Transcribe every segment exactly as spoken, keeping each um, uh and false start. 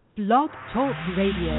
Blog Talk Radio.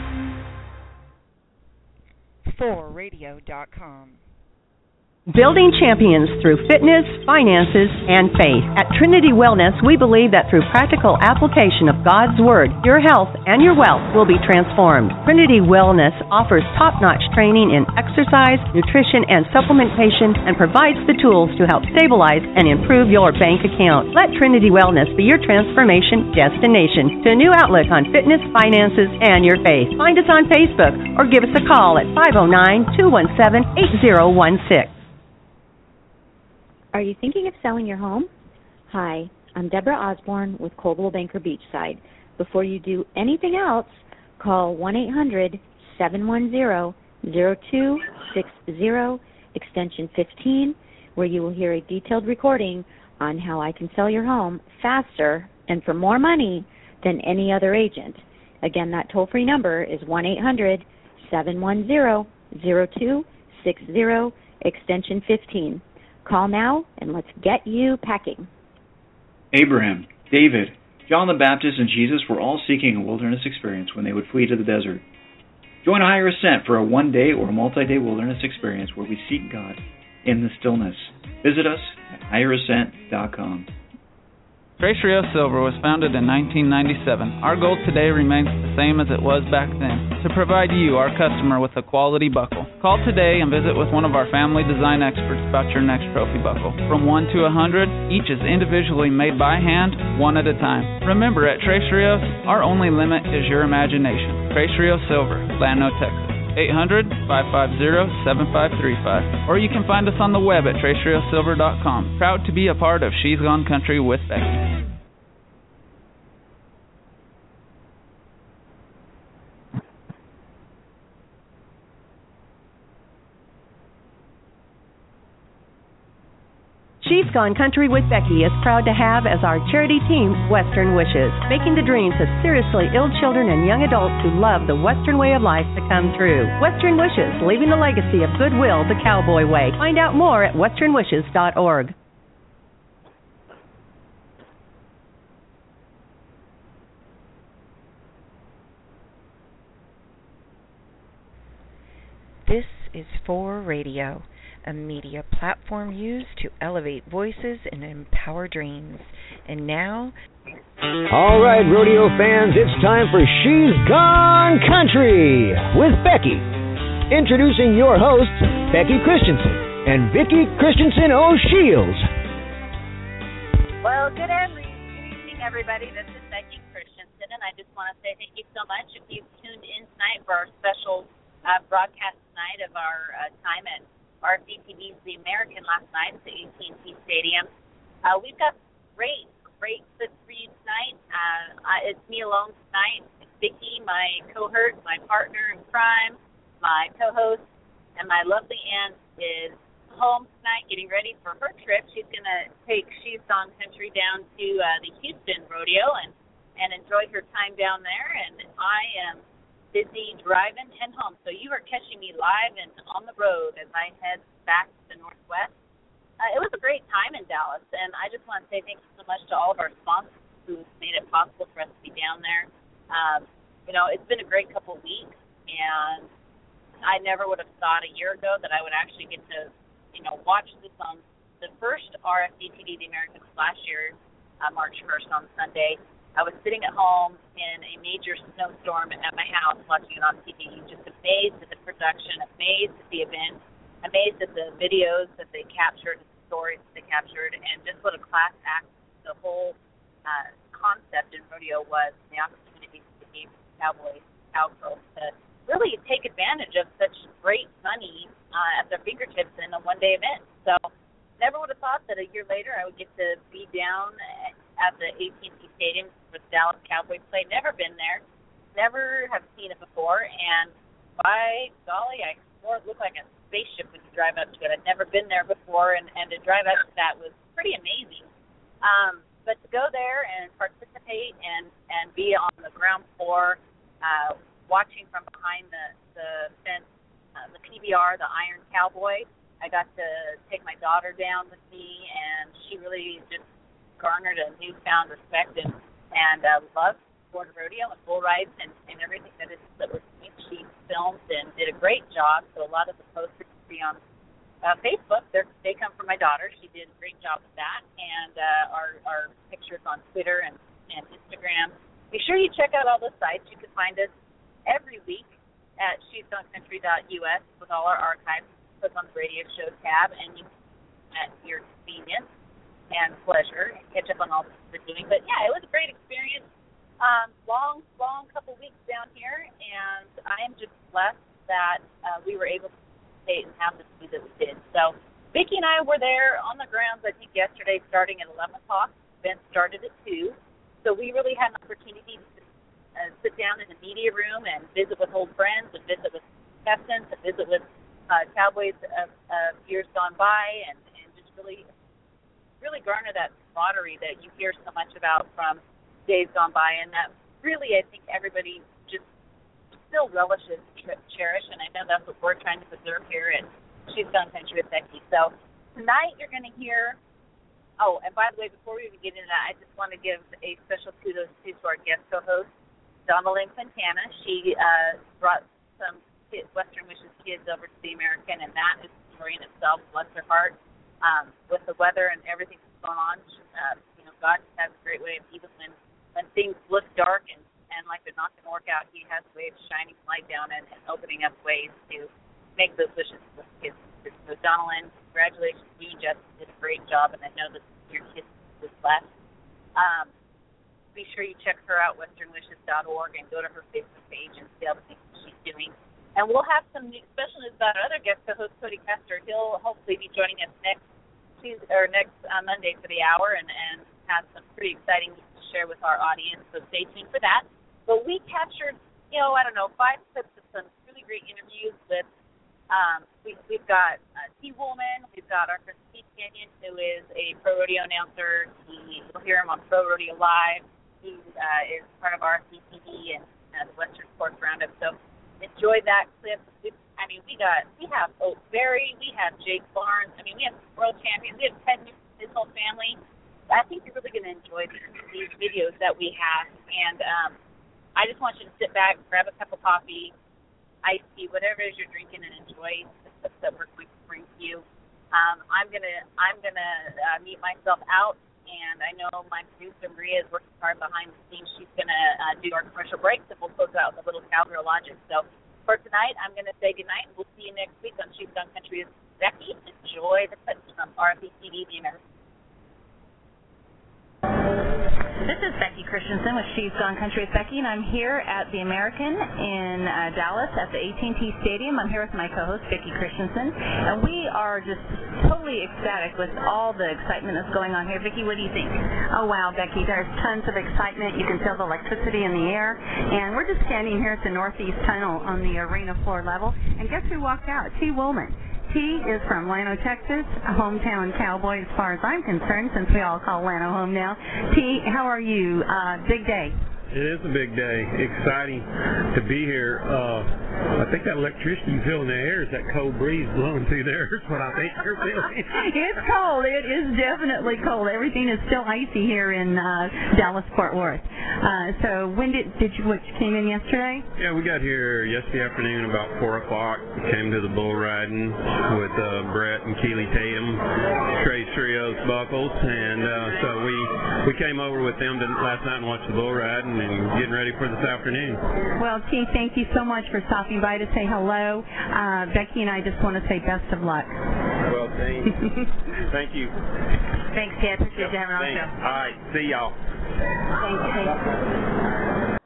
for radio dot com. Building champions through fitness, finances, and faith. At Trinity Wellness, we believe that through practical application of God's Word, your health and your wealth will be transformed. Trinity Wellness offers top-notch training in exercise, nutrition, and supplementation, and provides the tools to help stabilize and improve your bank account. Let Trinity Wellness be your transformation destination to a new outlook on fitness, finances, and your faith. Find us on Facebook or give us a call at five oh nine, two one seven, eight oh one six. Are you thinking of selling your home? Hi, I'm Deborah Osborne with Coldwell Banker Beachside. Before you do anything else, call one eight hundred, seven one zero, zero two six zero, extension fifteen, where you will hear a detailed recording on how I can sell your home faster and for more money than any other agent. Again, that toll-free number is one eight hundred, seven one zero, zero two six zero, extension fifteen. Call now, and let's get you packing. Abraham, David, John the Baptist, and Jesus were all seeking a wilderness experience when they would flee to the desert. Join Higher Ascent for a one-day or multi-day wilderness experience where we seek God in the stillness. Visit us at higher ascent dot com. Trace Rio Silver was founded in nineteen ninety-seven. Our goal today remains the same as it was back then, to provide you, our customer, with a quality buckle. Call today and visit with one of our family design experts about your next trophy buckle. From one to one hundred, each is individually made by hand, one at a time. Remember, at Trace Rios, our only limit is your imagination. Trace Rio Silver, Llano, Texas. eight hundred, five five zero, seven five three five. Or you can find us on the web at trace rio silver dot com. Proud to be a part of She's Gone Country with Becky. She's Gone Country with Becky is proud to have as our charity team Western Wishes, making the dreams of seriously ill children and young adults who love the Western way of life to come true. Western Wishes, leaving the legacy of goodwill the cowboy way. Find out more at western wishes dot org. This is For Radio, a media platform used to elevate voices and empower dreams. And now... All right, rodeo fans, it's time for She's Gone Country with Becky. Introducing your hosts, Becky Christensen and Vicki Christensen O'Shields. Well, good evening, everybody. This is Becky Christensen, and I just want to say thank you so much if you've tuned in tonight for our special uh, broadcast tonight of our uh, time at R C T V's The American last night at the A T and T Stadium. Uh, we've got great, great clips for you tonight. Uh, I, it's me alone tonight. It's Vicki, my cohort, my partner in crime, my co-host, and my lovely aunt is home tonight getting ready for her trip. She's going to take She's Gone Country down to uh, the Houston Rodeo and, and enjoy her time down there. And I am busy driving and home. So you are catching me live and on the road as I head back to the Northwest. Uh, it was a great time in Dallas, and I just want to say thank you so much to all of our sponsors who made it possible for us to be down there. Um, you know, it's been a great couple of weeks, and I never would have thought a year ago that I would actually get to, you know, watch this on the first R F D T V, The Americans last year, uh, March first on Sunday. I was sitting at home in a major snowstorm at my house watching it on T V, just amazed at the production, amazed at the event, amazed at the videos that they captured, the stories that they captured, and just what a class act the whole uh, concept in rodeo was, and the opportunity to give cowboys, cowgirls to really take advantage of such great money uh, at their fingertips in a one-day event. So never would have thought that a year later I would get to be down at the A T and T Stadium where the Dallas Cowboys play. Never been there, never have seen it before, and by golly, I swore it looked like a spaceship when you drive up to it. I'd never been there before, and, and to drive up to that was pretty amazing. Um, but to go there and participate and, and be on the ground floor, uh, watching from behind the, the fence, uh, the P B R, the Iron Cowboy, I got to take my daughter down with me, and she really just garnered a newfound respect and, and uh, love Florida Rodeo and bull rides and, and everything that is that was she filmed and did a great job. So a lot of the posts you see on uh, Facebook, they come from my daughter. She did a great job with that, and uh, our our pictures on Twitter and, and Instagram. Be sure you check out all the sites. You can find us every week at she's gone country dot U S with all our archives. Click on the radio show tab, and you at your convenience and pleasure catch up on all that we're doing. But yeah, it was a great experience. Um, long, long couple weeks down here, and I am just blessed that uh, we were able to participate and have the food that we did. So Vicki and I were there on the grounds, I think, yesterday starting at eleven o'clock. The event started at two. So we really had an opportunity to uh, sit down in the media room and visit with old friends and visit with contestants and visit with uh, cowboys of, of years gone by and really really garner that camaraderie that you hear so much about from days gone by, and that really I think everybody just still relishes and cherish, and I know that's what we're trying to preserve here at She's Gone Country with Becky. So tonight you're going to hear, oh, and by the way, before we even get into that, I just want to give a special kudos to, to our guest co-host, Donalyn Quintana. She uh, brought some kids, Western Wishes kids over to the American, and that is a story in itself, bless her heart. Um, with the weather and everything that's going on, uh, you know, God has a great way of, even when, when things look dark and, and like they're not going to work out, He has a way of shining light down and, and opening up ways to make those wishes with kids. So, Donalyn, congratulations. You just did a great job, and I know that your kids was blessed. Um, be sure you check her out, western wishes dot org, and go to her Facebook page and see all the things she's doing. And we'll have some new special news about our other guest co-host, Cody Kester. He'll hopefully be joining us next Tuesday, or next uh, Monday for the hour, and, and have some pretty exciting news to share with our audience. So stay tuned for that. But we captured, you know, I don't know, five clips of some really great interviews with. Um, we, we've got uh, T. Woolman. We've got our friend Steve Kenyon, who is a pro rodeo announcer. He, you'll hear him on Pro Rodeo Live. He uh, is part of our C T V and uh, the Western Sports Roundup. So. Enjoy that clip. I mean, we got, we have Oak Berry, we have Jake Barnes. I mean, we have world champions. We have Ted Newton, his whole family. I think you're really going to enjoy these, these videos that we have. And um, I just want you to sit back, grab a cup of coffee, iced tea, whatever it is you're drinking, and enjoy the clips that we're going to bring to you. Um, I'm gonna, I'm gonna uh, meet myself out. And I know my producer, Maria, is working hard behind the scenes. She's going to uh, do our commercial breaks, and we'll close out with a little Cowgirl Logic. So for tonight, I'm going to say goodnight, and we'll see you next week on She's Gone Country with Becky. Enjoy the clips from R P T V, the American. This is Becky Christensen with She's Gone Country with Becky, and I'm here at the American in uh, Dallas at the A T and T Stadium. I'm here with my co-host, Becky Christensen, and we are just totally ecstatic with all the excitement that's going on here. Becky, what do you think? Oh, wow, Becky, there's tons of excitement. You can feel the electricity in the air, and we're just standing here at the Northeast Tunnel on the arena floor level, and guess who walked out? T. Woolman. T is from Llano, Texas, a hometown cowboy as far as I'm concerned, since we all call Llano home now. T, how are you? Uh, big day. It is a big day. Exciting to be here. Uh, I think that electricity you feel in the air is that cold breeze blowing through there. That's what I think you're feeling. It's cold. It is definitely cold. Everything is still icy here in uh, Dallas, Fort Worth. Uh, so when did did you which came in yesterday? Yeah, we got here yesterday afternoon about four o'clock. Came to the bull riding with uh, Brett and Keely Tatum, Trace Trios Buckles, and uh, so we we came over with them to, last night and watched the bull riding and getting ready for this afternoon. Well, T, thank you so much for stopping by to say hello. Uh, Becky and I just want to say best of luck. Well, thank you. Thank you. Thanks, Ted. Appreciate you having on the show. All right. See y'all. Thanks, T.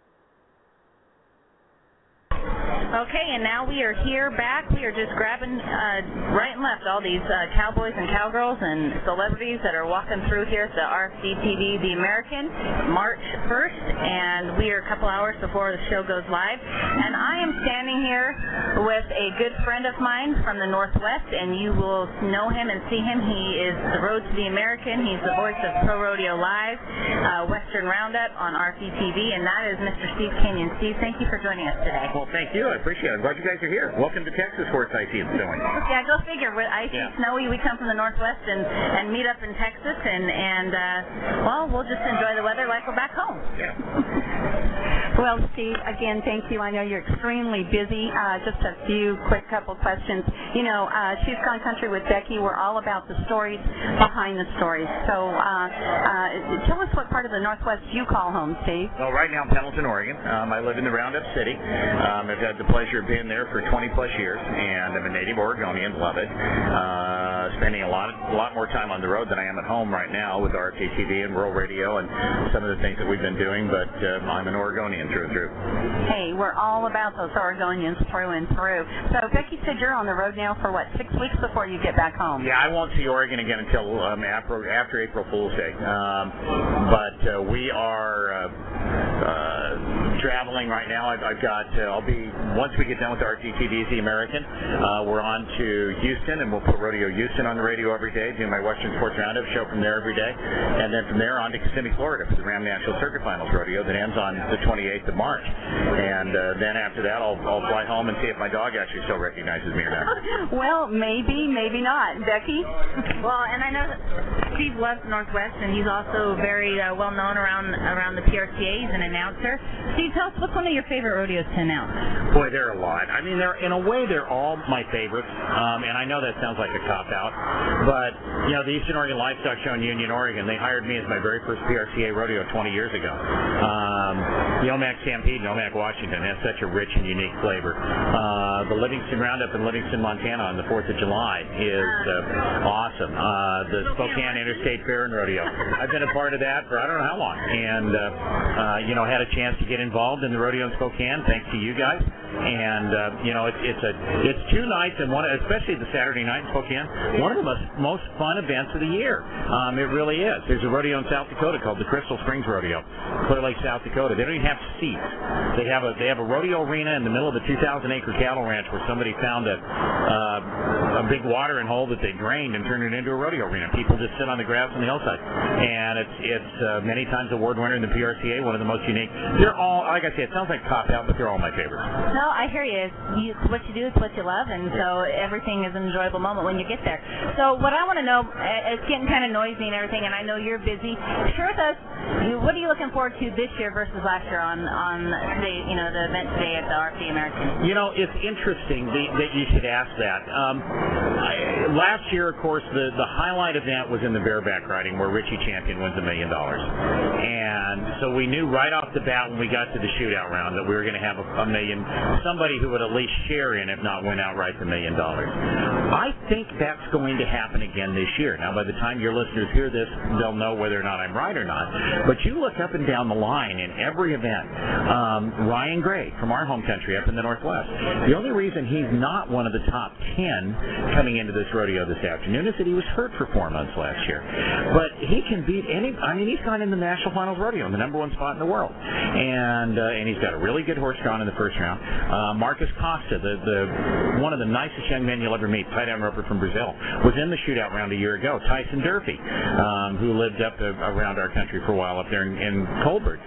Okay, and now we are here back. We are just grabbing uh, right and left all these uh, cowboys and cowgirls and celebrities that are walking through here at the R F C T V The American, March first, and we are a couple hours before the show goes live. And I am standing here with a good friend of mine from the Northwest, and you will know him and see him. He is the Road to the American. He's the voice of Pro Rodeo Live, uh, Western Roundup on R F C T V, and that is Mister Steve Kenyon. Steve, thank you for joining us today. Well, thank you. I appreciate it. I'm glad you guys are here. Welcome to Texas, where it's icy and snowy. Yeah, go figure. With icy, yeah. Snowy, we come from the Northwest and, and meet up in Texas, and, and uh, well, we'll just enjoy the weather like we're back home. Yeah. Well, Steve, again, thank you. I know you're extremely busy. Uh, just a few quick couple questions. You know, uh, She's Gone Country with Becky, we're all about the stories behind the stories. So uh, uh, tell us what part of the Northwest you call home, Steve. Well, right now I'm Pendleton, Oregon. Um, I live in the Roundup City. Um, I've had the pleasure of being there for twenty plus years, and I'm a native Oregonian, love it. Uh, spending a lot, a lot more time on the road than I am at home right now with R F T T V and Rural Radio and some of the things that we've been doing, but uh, I'm an Oregonian through and through. Hey, we're all about those Oregonians through and through. So Becky said you're on the road now for, what, six weeks before you get back home? Yeah, I won't see Oregon again until um, after, after April Fool's Day. Um, but uh, we are uh, uh, traveling right now. I've, I've got, uh, I'll be, once we get done with R T T V's The American, uh, we're on to Houston, and we'll put Rodeo Houston on the radio every day, do my Western Sports Roundup show from there every day. And then from there on to Kissimmee, Florida for the Ram National Circuit Finals Rodeo that ends on the twenty-eighth of March. And uh, then after that, I'll, I'll fly home and see if my dog actually still recognizes me or not. Well, maybe, maybe not. Becky? Well, and I know that Steve loves Northwest, and he's also very uh, well known around around the P R C A. He's an announcer. Steve, tell us, what's one of your favorite rodeos to announce? Boy, there are a lot. I mean, they're in a way, they're all my favorites. Um, and I know that sounds like a cop-out, but, you know, the Eastern Oregon Livestock Show in Union, Oregon, they hired me as my very first P R C A rodeo twenty years ago. Um, the Omak Stampede in Omak, Washington has such a rich and unique flavor. Uh, the Livingston Roundup in Livingston, Montana on the fourth of July is uh, awesome. Uh, the Spokane Interstate Fair and Rodeo. I've been a part of that for I don't know how long, and, uh, uh, you know, had a chance to get involved in the rodeo in Spokane thanks to you guys. And uh, you know, it's it's a it's two nights, and one, especially the Saturday night in Spokane, one of the most most fun events of the year. Um, it really is. There's a rodeo in South Dakota called the Crystal Springs Rodeo, Clear Lake, South Dakota. They don't even have seats. They have a they have a rodeo arena in the middle of a two thousand acre cattle ranch where somebody found a uh, a big watering hole that they drained and turned it into a rodeo arena. People just sit on the grass on the hillside, and it's it's uh, many times award winner in the P R C A, one of the most unique. They're all, like I say, it sounds like cop out, but they're all my favorites. No, I hear you. It's, you. it's what you do, it's what you love, and so everything is an enjoyable moment when you get there. So what I want to know, it's getting kind of noisy and everything, and I know you're busy. Share with us, you, what are you looking forward to this year versus last year on on today, you know, the event today at the R F D American? You know, it's interesting that, that you should ask that. Um, I, last year, of course, the the highlight event was in the bareback riding, where Richie Champion wins a million dollars, and so we knew right off the bat when we got to the shootout round that we were going to have a, a million. Somebody who would at least share in, if not win outright, the million dollars. I think that's going to happen again this year. Now, by the time your listeners hear this, they'll know whether or not I'm right or not. But you look up and down the line in every event. Um, Ryan Gray from our home country up in the Northwest. The only reason he's not one of the top ten coming into this rodeo this afternoon is that he was hurt for four months last year. But he can beat any. I mean, he's gone in the National Finals Rodeo, the number one spot in the world, and uh, and he's got a really good horse drawn in the first round. Uh, Marcus Costa, the, the one of the nicest young men you'll ever meet, tight end roper from Brazil, was in the shootout round a year ago. Tyson Durfee, um, who lived up to, around our country for a while up there in, in Colbert,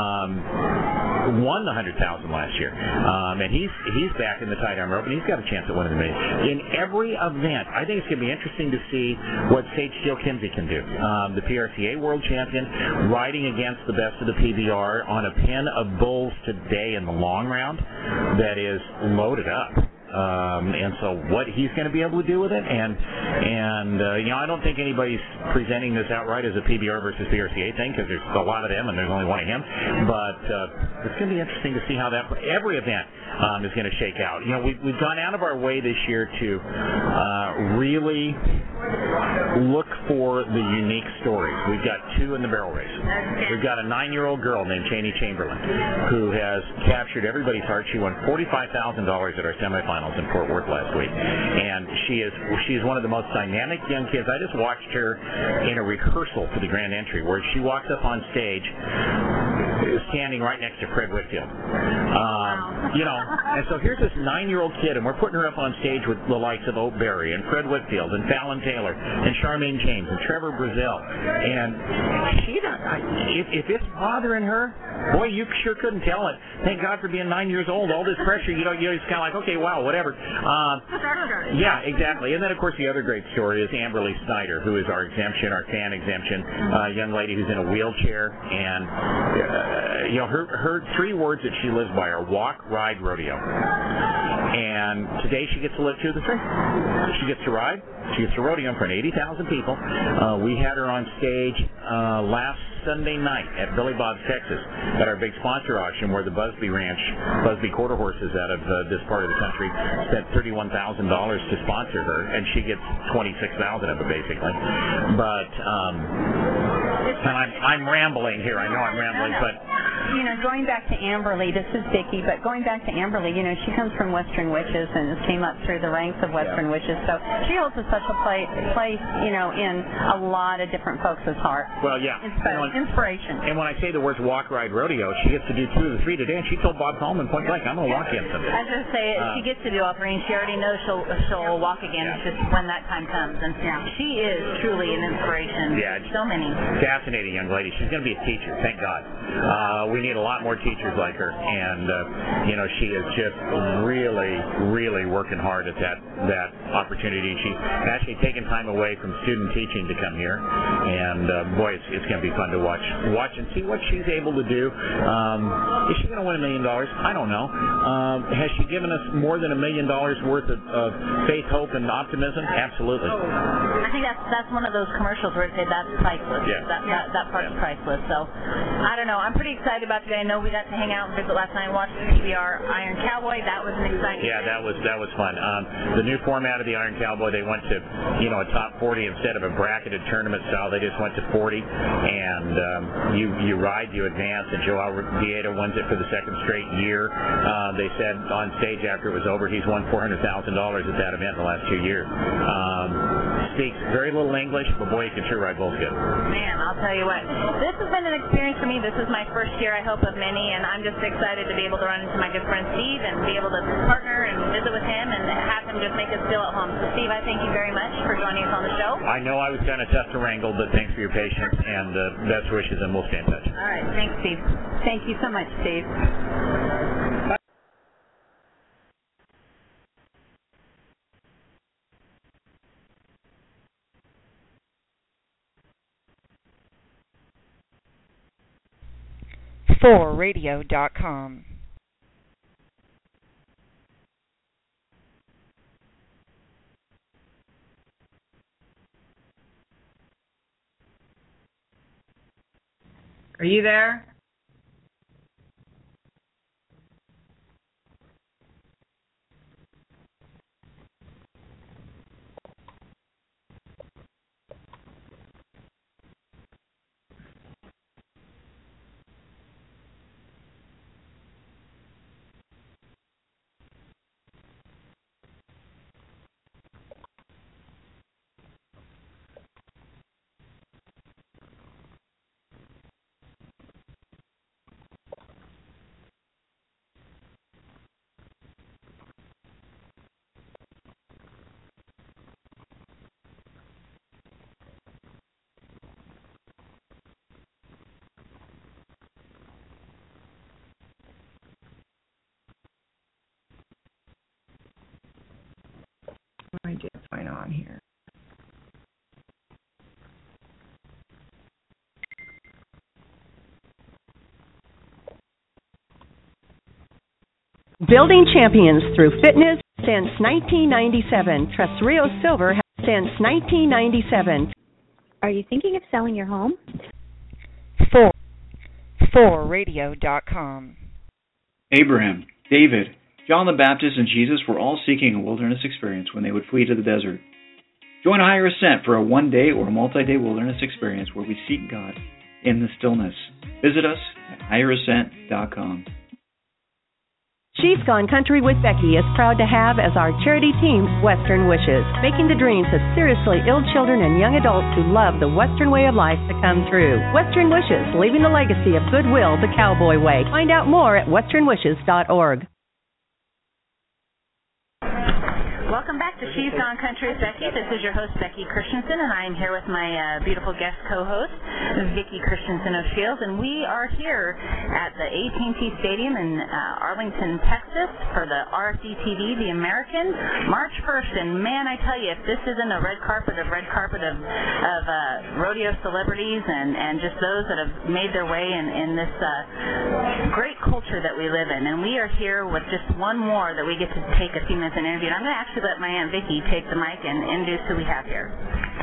um, won the one hundred thousand dollars last year. Um, and he's he's back in the tight end rope, and he's got a chance at winning the million. In every event, I think it's going to be interesting to see what Sage Steele Kinsey can do. Um, the P R C A world champion, riding against the best of the P B R on a pen of bulls today in the long round that is loaded up. Um, and so what he's going to be able to do with it, and and uh, you know, I don't think anybody's presenting this outright as a P B R versus P R C A thing, because there's a lot of them and there's only one of him. But uh, it's going to be interesting to see how that every event um, is going to shake out. You know, we've we've gone out of our way this year to uh, really look for the unique stories. We've got two in the barrel race. We've got a nine-year-old girl named Cheney Chamberlain who has captured everybody's heart. She won forty-five thousand dollars at our semifinals in Fort Worth last week, and she is she's one of the most dynamic young kids. I just watched her in a rehearsal for the grand entry where she walks up on stage standing right next to Fred Whitfield. Um, you know, and so here's this nine-year-old kid, and we're putting her up on stage with the likes of Oak Berry and Fred Whitfield and Fallon Taylor and Charmaine James and Trevor Brazil. And she, if, if it's bothering her, boy, you sure couldn't tell it. Thank God for being nine years old. All this pressure, you know, you're just kind of like, okay, wow, whatever. Uh, yeah, exactly. And then, of course, the other great story is Amberly Snyder, who is our exemption, our fan exemption, uh, young lady who's in a wheelchair, and uh, uh, you know, her her three words that she lives by are walk, ride, rodeo. And today she gets to live two of the three. She gets to ride. She gets to rodeo in front of eighty thousand people. Uh, we had her on stage uh, last Sunday night at Billy Bob's, Texas, at our big sponsor auction where the Busby Ranch, Busby Quarter Horses out of uh, this part of the country, spent thirty-one thousand dollars to sponsor her, and she gets twenty-six thousand dollars of it, basically. But, um, and I'm, I'm rambling here. I know I'm rambling, but... You know, going back to Amberly, this is Vicki, but going back to Amberly, you know, she comes from Western Witches and came up through the ranks of Western yeah. Witches, so she holds a special place, place, you know, in a lot of different folks' hearts. Well, yeah. Insp- you know, inspiration. And when I say the words walk, ride, rodeo, she gets to do two of the three today, and she told Bob Coleman point blank, I'm going to walk against them. I was going to say, uh, she gets to do offering. She already knows she'll, she'll walk again. Yeah. It's just when that time comes. And yeah. she is truly an inspiration. Yeah. So many. Fascinating young lady. She's going to be a teacher, thank God. Uh, we need a lot more teachers like her, and uh, you know, she is just really, really working hard at that that opportunity. She's actually taken time away from student teaching to come here, and uh, boy, it's, it's going to be fun to watch watch and see what she's able to do. Um, is she going to win a million dollars? I don't know. Um, has she given us more than a million dollars worth of, of faith, hope, and optimism? Absolutely. I think that's that's one of those commercials where it says that's priceless. Yeah. That that that part's yeah. priceless. So I don't know. I'm pretty excited about today. I know we got to hang out and visit last night and watch the P B R Iron Cowboy. That was an exciting Yeah, thing. that was that was fun. Um, the new format of the Iron Cowboy, they went to, you know, a top forty instead of a bracketed tournament style. They just went to forty, and um, you you ride, you advance, and Joao Vieira wins it for the second straight year. Uh, they said on stage after it was over, he's won four hundred thousand dollars at that event in the last two years. Um, speaks very little English, but boy, he can sure ride bulls good. Man, I'll tell you what. This has been an experience for me. This is my first year, I hope, of many, and I'm just excited to be able to run into my good friend Steve and be able to partner and visit with him and have him just make us feel at home. So, Steve, I thank you very much for joining us on the show. I know I was kind of tough to wrangle, but thanks for your patience and uh, best wishes, and we'll stay in touch. All right. Thanks, Steve. Thank you so much, Steve. for radio dot com. Are you there? I did find on here. Building champions through fitness since nineteen ninety-seven. Tresurio Silver has since nineteen ninety-seven. Are you thinking of selling your home? for for radio dot com. Abraham, David, John the Baptist, and Jesus were all seeking a wilderness experience when they would flee to the desert. Join Higher Ascent for a one-day or multi-day wilderness experience where we seek God in the stillness. Visit us at higher ascent dot com. She's Gone Country with Becky is proud to have as our charity team Western Wishes, making the dreams of seriously ill children and young adults who love the Western way of life to come true. Western Wishes, leaving the legacy of goodwill the cowboy way. Find out more at western wishes dot org. Welcome back to She's Gone Country with Becky. This is your host, Becky Christensen, and I am here with my uh, beautiful guest co-host, Vicki Christensen of Shields, and we are here at the A T and T Stadium in uh, Arlington, Texas for the R C T V, The American, March first. And man, I tell you, if this isn't a red carpet of red carpet of, of uh, rodeo celebrities and, and just those that have made their way in, in this uh, great culture that we live in. And we are here with just one more that we get to take a few minutes and interview. And I'm going to actually let my Aunt Vicki take the mic and introduce who we have here.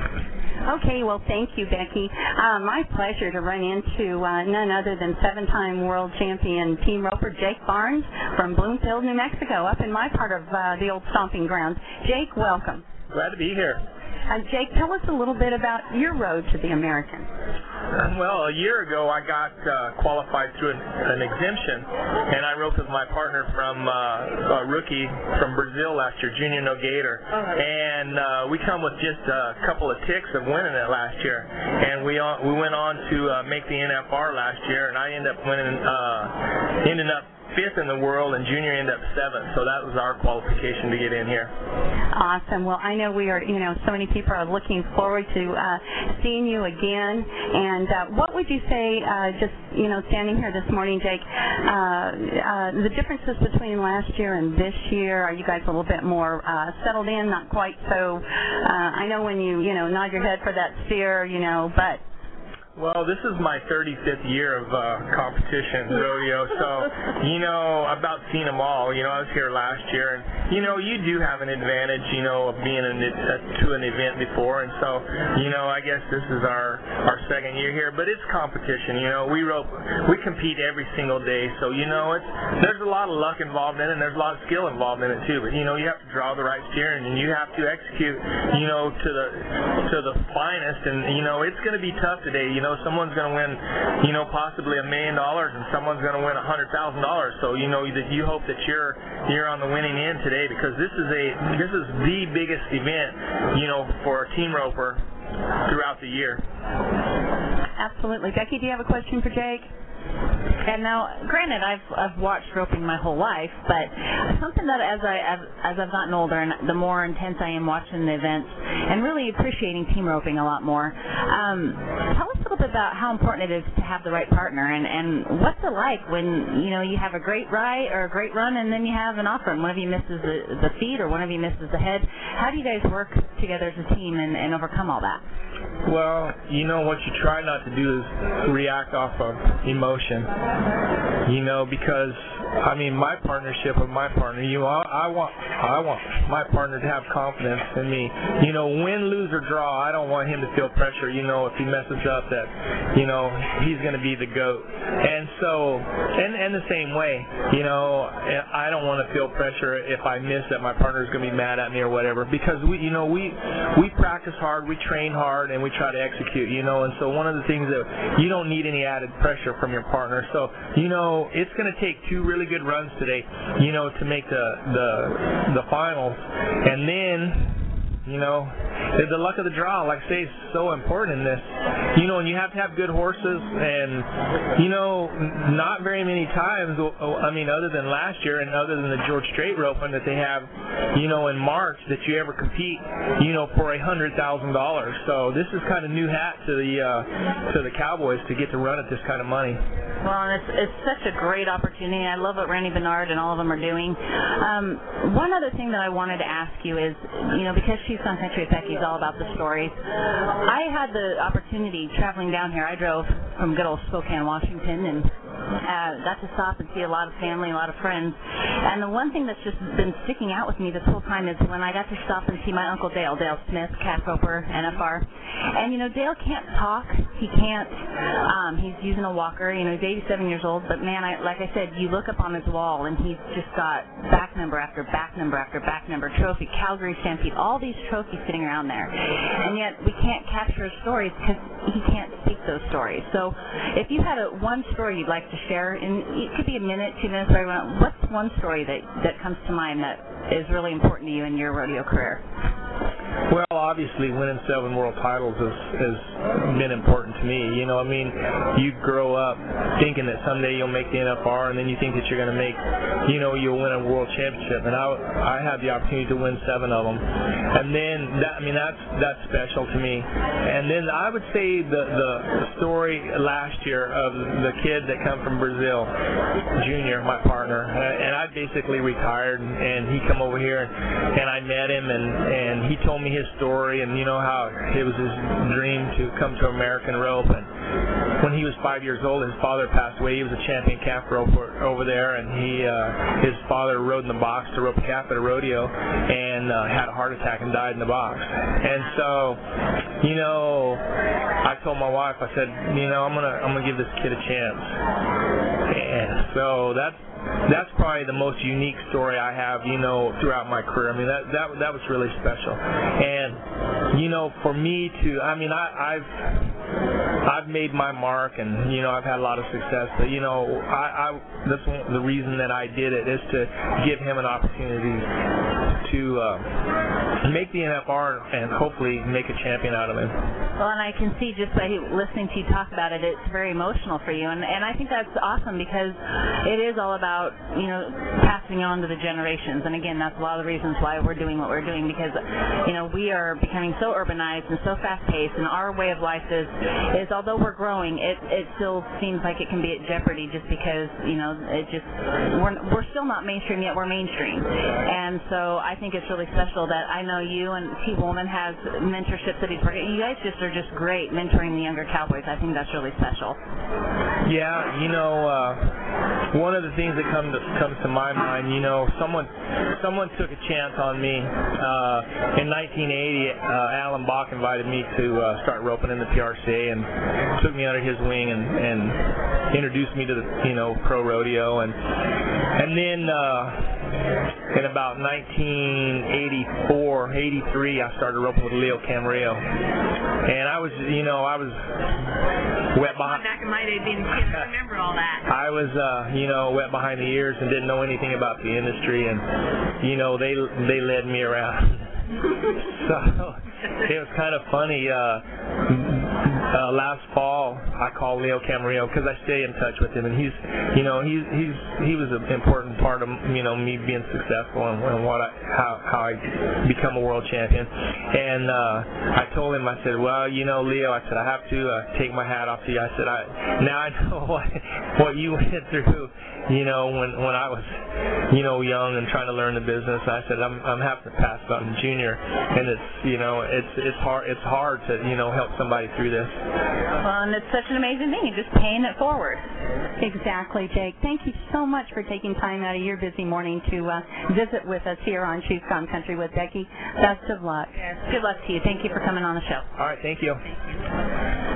Okay, well, thank you, Becky. Uh, my pleasure to run into uh, none other than seven-time world champion team roper Jake Barnes from Bloomfield, New Mexico, up in my part of uh, the old stomping grounds. Jake, welcome. Glad to be here. Uh, Jake, tell us a little bit about your road to the American. Well, a year ago I got uh, qualified through an, an exemption, and I roped with my partner from uh, a rookie from Brazil last year, Junior Nogueira, and uh, we come with just a couple of ticks of winning it last year, and we on, we went on to uh, make the N F R last year, and I ended up winning, uh, ended up fifth in the world, and Junior ended up seventh, so that was our qualification to get in here. Awesome. Well, I know we are, you know, so many people are looking forward to uh, seeing you again. And uh, what would you say, uh, just, you know, standing here this morning, Jake, uh, uh, the differences between last year and this year? Are you guys a little bit more uh, settled in, not quite so? Uh, I know when you, you know, nod your head for that steer, you know, but. Well, this is my thirty-fifth year of uh, competition rodeo, so, you know, I've about seen them all. You know, I was here last year, and, you know, you do have an advantage, you know, of being an, uh, to an event before, and so, you know, I guess this is our, our second year here, but it's competition, you know. We rope, we compete every single day, so, you know, it's there's a lot of luck involved in it, and there's a lot of skill involved in it, too, but, you know, you have to draw the right steer, and you have to execute, you know, to the, to the finest, and, you know, it's going to be tough today, you know. Someone's going to win, you know, possibly a million dollars, and someone's going to win a hundred thousand dollars. So you know that you hope that you're you're on the winning end today, because this is a this is the biggest event, you know, for a team roper throughout the year. Absolutely. Becky, do you have a question for Jake? And now, granted, I've I've watched roping my whole life, but something that as I as, as I've gotten older and the more intense I am watching the events and really appreciating team roping a lot more, um, tell us a little bit about how important it is to have the right partner, and, and what's it like when you know you have a great ride or a great run and then you have an off run. One of you misses the the feet or one of you misses the head. How do you guys work together as a team and, and overcome all that? Well, you know, what you try not to do is react off of emotion, you know, because, I mean, my partnership with my partner, you know, I, I want I want my partner to have confidence in me. You know, win, lose, or draw, I don't want him to feel pressure, you know, if he messes up that, you know, he's going to be the GOAT. And so, and, and the same way, you know, I don't want to feel pressure if I miss that my partner's going to be mad at me or whatever, because we, you know, we, we practice hard, we train hard, and we try to execute, you know, and so one of the things that you don't need any added pressure from your partner. So, you know, it's going to take two really good runs today, you know, to make the the the finals, and then, you know, the luck of the draw, like I say, is so important in this. You know, and you have to have good horses, and, you know, not very many times, I mean, other than last year and other than the George Strait Roping that they have, you know, in March, that you ever compete, you know, for a hundred thousand dollars. So this is kind of new hat to the uh, to the Cowboys to get to run at this kind of money. Well, and it's it's such a great opportunity. I love what Randy Bernard and all of them are doing. Um, one other thing that I wanted to ask you is, you know, because She's Gone Country with Becky is all about the stories. I had the opportunity traveling down here. I drove from good old Spokane, Washington, and uh, got to stop and see a lot of family, a lot of friends. And the one thing that's just been sticking out with me this whole time is when I got to stop and see my Uncle Dale, Dale Smith, calf roper, N F R. And, you know, Dale can't talk. He can't, um, he's using a walker. You know, he's eighty-seven years old. But, man, I, like I said, you look up on his wall, and he's just got back number after back number after back number, trophy, Calgary Stampede, all these trophies sitting around there. And yet we can't capture his stories because he can't speak those stories. So if you had a one story you'd like to share, and it could be a minute, two minutes, or everyone, what's one story that, that comes to mind that is really important to you in your rodeo career? Well, obviously, winning seven world titles has, has been important to me. You know, I mean, you grow up thinking that someday you'll make the N F R, and then you think that you're going to make, you know, you'll win a world championship. And I, I had the opportunity to win seven of them. And then, that, I mean, that's that's special to me. And then I would say the, the story last year of the kid that come from Brazil, Junior, my partner, and I basically retired, and he come over here, and, and I met him, and, and he told me his story, and you know how it was his dream to come to American rope. And when he was five years old, his father passed away. He was a champion calf roper over there, and he uh, his father rode in the box to rope a calf at a rodeo, and uh, had a heart attack and died in the box. And so, you know, I told my wife, I said, you know, I'm gonna I'm gonna give this kid a chance. And so that's that's probably the most unique story I have, you know, throughout my career. I mean, that that that was really special. And you know, for me to, I mean, I, I've I've made my mark, and you know, I've had a lot of success. But you know, I, I that's one, the reason that I did it is to give him an opportunity to uh, make the N F R and hopefully make a champion out of him. Well, and I can see just by listening to you talk about it, it's very emotional for you, and and I think that's awesome because it is all about, you know, passing on to the generations. And again, that's a lot of the reasons why we're doing what we're doing, because you know, we are becoming so urbanized and so fast-paced, and our way of life is is although we're growing, it it still seems like it can be at jeopardy just because, you know, it just we're we're still not mainstream yet, we're mainstream. And so I think it's really special that I know you and T. Woolman has mentorships at each program. You guys just are just great mentoring the younger cowboys. I think that's really special. Yeah, you know, uh, one of the things that comes to, comes to my mind, you know, someone someone took a chance on me. Uh, in nineteen eighty, uh, Alan Bach invited me to uh, start roping in the P R C A and took me under his wing and, and introduced me to the, you know, pro rodeo. And and then uh, in about nineteen eighty-four, eighty-three, I started roping with Leo Camarillo. And I was, you know, I was wet behind. Back in my day, being a kid, I remember all that. I was, uh, you know, wet behind the ears and didn't know anything about the industry, and you know, they they led me around. So it was kind of funny. Uh, uh, last fall, I called Leo Camarillo because I stay in touch with him, and he's, you know, he's he's he was an important part of, you know, me being successful and, and what I, how how I become a world champion. And uh, I told him, I said, well, you know, Leo, I said, I have to uh, take my hat off to you. I said, I now I know what what you went through, you know, when when I was, you know, young and trying to learn the business. I said, I'm I'm having to pass it on to Junior, and it's, you know, it's it's hard it's hard to, you know, help somebody through this. Well, and it's such an amazing thing. You're just paying it forward. Exactly, Jake. Thank you so much for taking time out of your busy morning to uh, visit with us here on She's Gone Country with Becky. Best of luck. Yes. Good luck to you. Thank you for coming on the show. All right. Thank you. Thank you.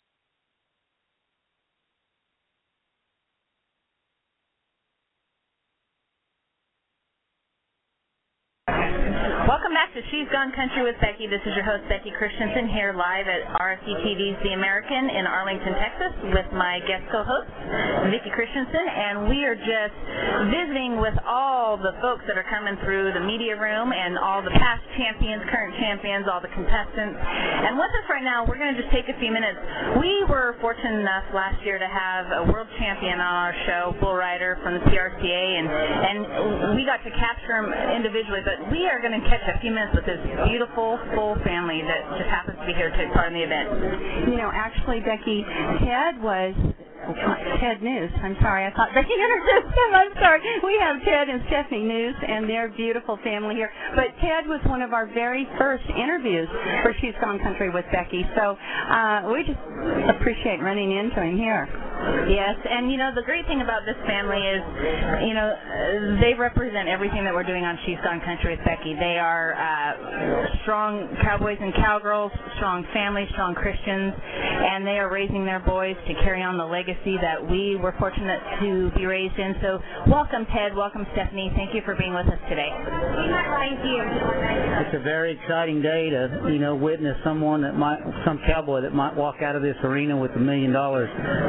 Welcome back to She's Gone Country with Becky. This is your host, Becky Christensen, here live at R C T V's The American in Arlington, Texas, with my guest co-host, Vicki Christensen, and we are just visiting with all the folks that are coming through the media room and all the past champions, current champions, all the contestants. And with us right now, we're going to just take a few minutes. We were fortunate enough last year to have a world champion on our show, Bull Rider from the P R C A, and, and we got to capture him individually, but we are going to catch a few minutes with this beautiful, full family that just happens to be here to take part in the event. You know, actually, Becky, Ted was... Ted News. I'm sorry. I thought Becky introduced him. I'm sorry. We have Ted and Stephanie News and their beautiful family here. But Ted was one of our very first interviews for She's Gone Country with Becky. So uh, we just appreciate running into him here. Yes, and you know, the great thing about this family is, you know, they represent everything that we're doing on She's Gone Country with Becky. They are uh, strong cowboys and cowgirls, strong families, strong Christians, and they are raising their boys to carry on the legacy that we were fortunate to be raised in. So welcome, Ted. Welcome, Stephanie. Thank you for being with us today. Thank you. It's a very exciting day to, you know, witness someone that might, some cowboy that might walk out of this arena with a million dollars. I know that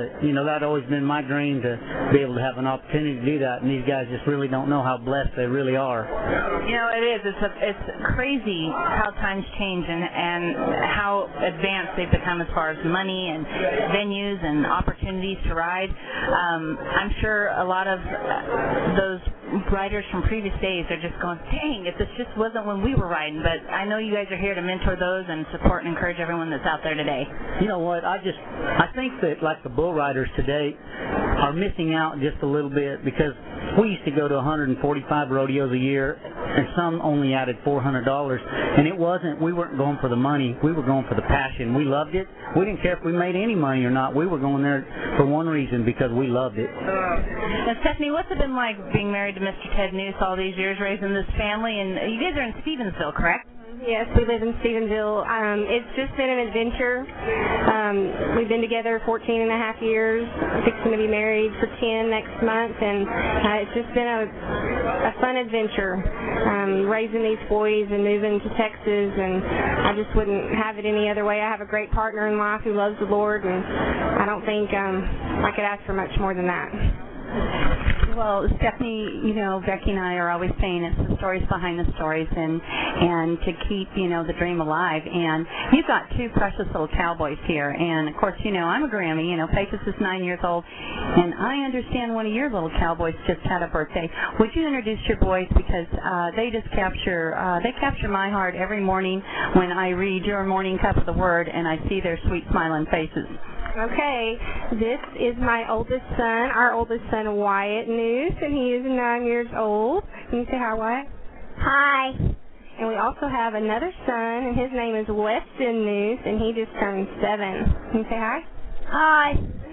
but, you know, that always been my dream to be able to have an opportunity to do that, and these guys just really don't know how blessed they really are. You know, it is. It's a, it's crazy how times change and, and how advanced they've become as far as money and venues and opportunities to ride. Um, I'm sure a lot of those riders from previous days are just going, dang, if this just wasn't when we were riding. But I know you guys are here to mentor those and support and encourage everyone that's out there today. You know what? I just I think that like the bull riders today are missing out just a little bit, because we used to go to one hundred forty-five rodeos a year, and some only added four hundred dollars. And it wasn't, we weren't going for the money. We were going for the passion. We loved it. We didn't care if we made any money or not. We were going there for one reason, because we loved it. Now, Stephanie, what's it been like being married to Mister Ted Noose all these years, raising this family? And you guys are in Stevensville, correct? Yes, we live in Stevensville. Um, it's just been an adventure. Um, we've been together fourteen and a half years, fixing to be married for ten next month, and uh, it's just been a, a fun adventure, um, raising these boys and moving to Texas, and I just wouldn't have it any other way. I have a great partner in life who loves the Lord, and I don't think um, I could ask for much more than that. Well, Stephanie, you know, Becky and I are always saying it's the stories behind the stories, and and to keep, you know, the dream alive. And you've got two precious little cowboys here. And, of course, you know, I'm a Grammy. You know, Pecos is nine years old. And I understand one of your little cowboys just had a birthday. Would you introduce your boys? Because uh, they just capture, uh, they capture my heart every morning when I read your morning cup of the Word and I see their sweet smiling faces. Okay, this is my oldest son, our oldest son, Wyatt Noose, and he is nine years old. Can you say hi, Wyatt? Hi. And we also have another son, and his name is Weston Noose, and he just turned seven. Can you say hi? Hi.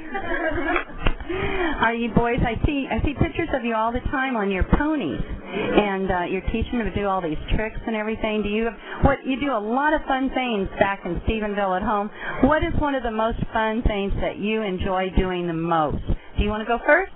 Are you boys? I see. I see pictures of you all the time on your ponies, and uh, you're teaching them to do all these tricks and everything. Do you have what? You do a lot of fun things back in Stephenville at home. What is one of the most fun things that you enjoy doing the most? Do you want to go first?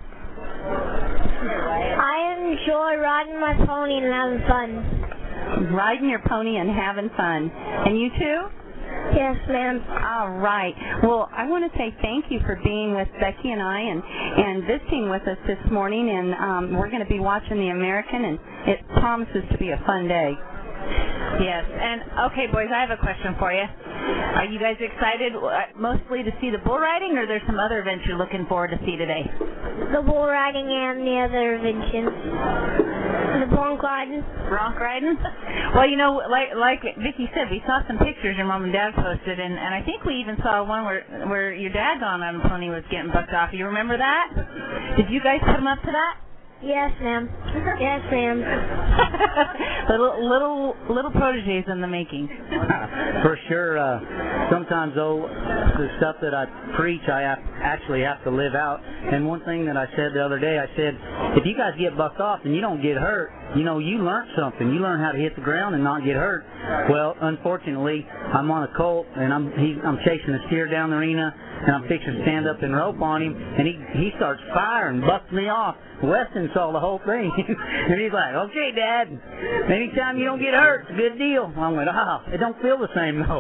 I enjoy riding my pony and having fun. Riding your pony and having fun. And you too? Yes, ma'am. All right. Well, I want to say thank you for being with Becky and I and, and visiting with us this morning. And um, we're going to be watching the American, and it promises to be a fun day. Yes. And, okay, boys, I have a question for you. Are you guys excited mostly to see the bull riding, or there's some other events you're looking forward to see today? The bull riding and the other inventions. The bronc riding. Bronc riding? Well, you know, like like Vicki said, we saw some pictures your mom and dad posted, and, and I think we even saw one where where your dad on a pony was getting bucked off. You remember that? Did you guys put him up to that? Yes, ma'am. Yes, ma'am. little little little proteges in the making. For sure. Uh, sometimes, though, the stuff that I preach, I have, actually have to live out. And one thing that I said the other day, I said, if you guys get bucked off and you don't get hurt, you know, you learned something. You learn how to hit the ground and not get hurt. Well, unfortunately, I'm on a colt, and I'm he's, I'm chasing a steer down the arena, and I'm fixing to stand up and rope on him, and he he starts firing, bucks me off. Weston saw the whole thing, and he's like, okay, Dad, anytime you don't get hurt, it's a good deal. I went, ah, oh, it don't feel the same, though.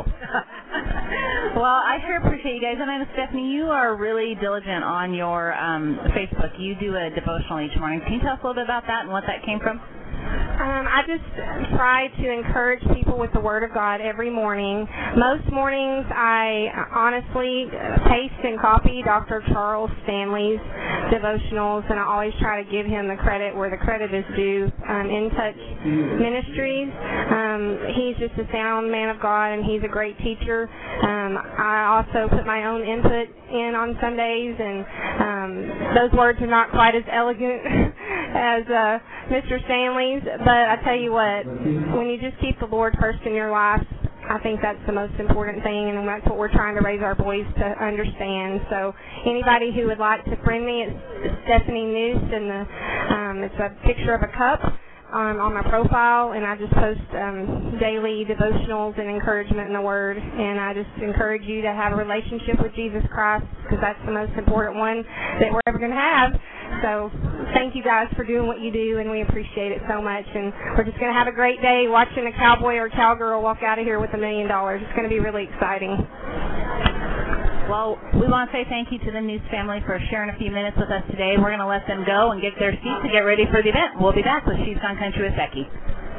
Well, I sure appreciate you guys. And I know, Stephanie, you are really diligent on your um, Facebook. You do a devotional each morning. Can you tell us a little bit about that and what that came from? Um, I just try to encourage people with the Word of God every morning. Most mornings I honestly paste and copy Doctor Charles Stanley's devotionals, and I always try to give him the credit where the credit is due. Um, In Touch Ministries, um, he's just a sound man of God, and he's a great teacher. Um, I also put my own input in on Sundays, and um, those words are not quite as elegant as uh, Mister Stanley's, but I tell you what, when you just keep the Lord first in your life, I think that's the most important thing, and that's what we're trying to raise our boys to understand. So anybody who would like to friend me, it's Stephanie Noose, and the, um, it's a picture of a cup um, on my profile, and I just post um, daily devotionals and encouragement in the Word, and I just encourage you to have a relationship with Jesus Christ, because that's the most important one that we're ever going to have. So thank you guys for doing what you do, and we appreciate it so much. And we're just going to have a great day watching a cowboy or cowgirl walk out of here with a million dollars. It's going to be really exciting. Well, we want to say thank you to the News family for sharing a few minutes with us today. We're going to let them go and get their seats to get ready for the event. We'll be back with She's Gone Country with Becky.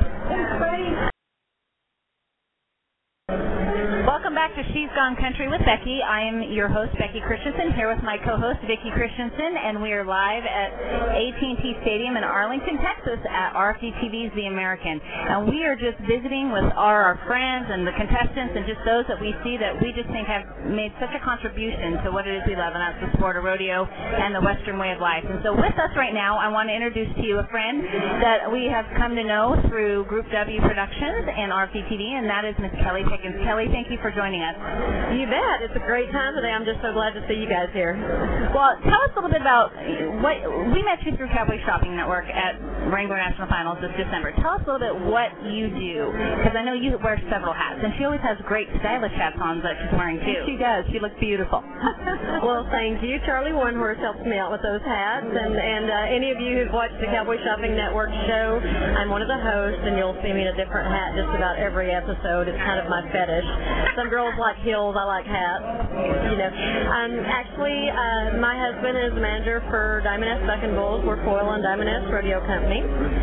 Welcome back to She's Gone Country with Becky. I am your host, Becky Christensen, here with my co-host, Vicki Christensen, and we are live at A T and T Stadium in Arlington, Texas at R F D T V's The American. And we are just visiting with our, our friends and the contestants and just those that we see that we just think have made such a contribution to what it is we love, and that's the sport of rodeo and the Western way of life. And so with us right now, I want to introduce to you a friend that we have come to know through Group W Productions and R F D T V, and that is Miss Kelly Pickens. Kelly, thank you for joining us. You bet. It's a great time today. I'm just so glad to see you guys here. Well, tell us a little bit about what we met you through Cowboy Shopping Network at Wrangler National Finals this December. Tell us a little bit what you do, because I know you wear several hats, and she always has great stylish hats on that she's wearing too. She does. She looks beautiful. Well, thank you. Charlie One Horse helps me out with those hats, and and uh, any of you who've watched the Cowboy Shopping Network show, I'm one of the hosts, and you'll see me in a different hat just about every episode. It's kind of my fetish. Some girls like heels, I like hats. You know, um, actually, uh, my husband is manager for Diamond S Buck and Bulls. We're Foil and Diamond S Rodeo Company,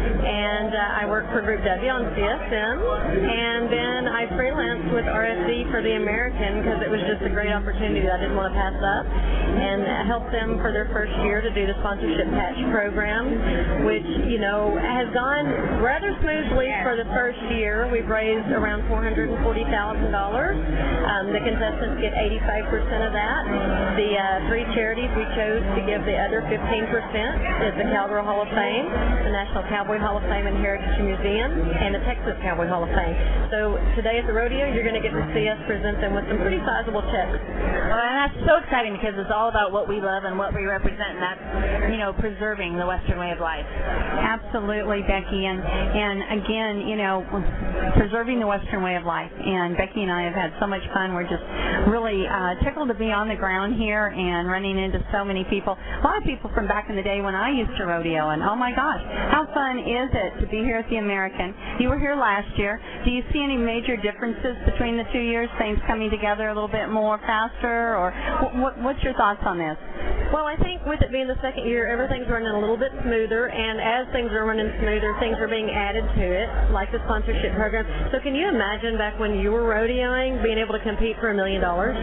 and uh, I work for Group W on C S M, and then I freelanced with R F D for The American because it was just a great opportunity that I didn't want to pass up, and help them for their first year to do the sponsorship patch program, which, you know, has gone rather smoothly for the first year. We've raised around four hundred forty thousand dollars. Um, the contestants get eighty-five percent of that. The uh, three charities we chose to give the other fifteen percent is the Cowgirl Hall of Fame, the National Cowboy Hall of Fame and Heritage Museum, and the Texas Cowboy Hall of Fame. So today at the rodeo, you're going to get to see us present them with some pretty sizable checks. Well, and that's so exciting because it's all about what we love and what we represent, and that's, you know, preserving the Western way of life. Absolutely, Becky, and and again, you know, preserving the Western way of life. And Becky and I have had so much fun. We're just really uh, tickled to be on the ground here and running into so many people. A lot of people from back in the day when I used to rodeo, and oh my gosh, how fun is it to be here at the American? You were here last year. Do you see any major differences between the two years? Things coming together a little bit more faster, or what, what's your thoughts on this? Well, I think with it being the second year, everything's running a little bit smoother, and as things are running smoother, things are being added to it, like the sponsorship program. So can you imagine back when you were rodeoing, being able to compete for a million dollars?